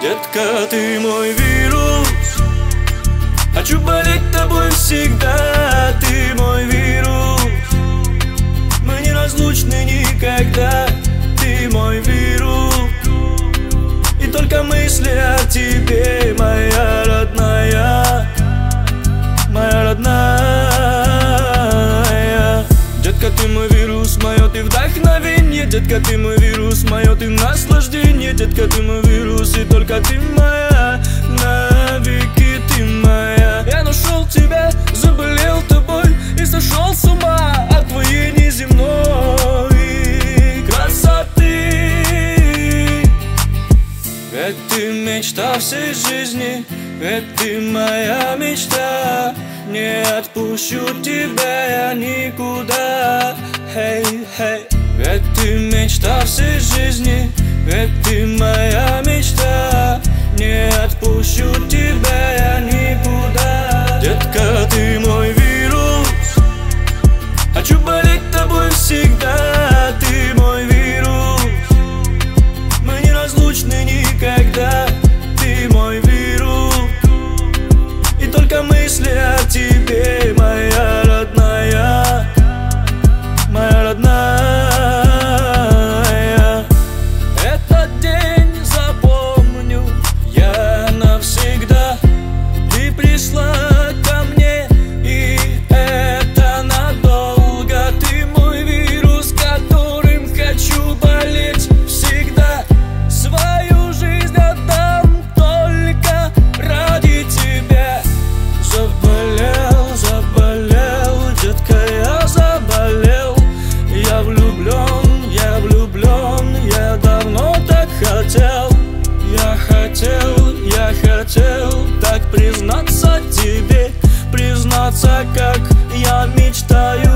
Детка, ты мой вирус, хочу болеть тобой всегда. Ты мой вирус, мы неразлучны никогда. Ты мой вирус, и только мысли о тебе, моя родная, моя родная. Детка, ты мой вирус, мое ты вдохновение. Детка, ты мой вирус, мое ты наслаждение. Детка, ты мой вирус, и только ты моя, навеки ты моя. Я нашел тебя, заболел тобой и сошел с ума от твоей неземной красоты. Ведь ты мечта всей жизни, ведь ты моя мечта. Не отпущу тебя я никуда. Hey, hey. Ведь ты мечта всей жизни, ведь ты моя мечта. Не отпущу тебя я никуда. Детка, ты мой вирус, хочу болеть тобой всегда. Ты мой вирус, мы неразлучны никогда. Ты мой вирус, и только мысли о тебе, моя родная, моя родная. Этот день запомню я навсегда. Ты пришла ко мне, и это надолго. Ты мой вирус, которым хочу болеть всегда. Свою жизнь отдам только ради тебя. Заболел, заболел, детка, я заболел. Я влюблен, я влюблен, я давно так хотел. Я хотел так признаться тебе, признаться, как я мечтаю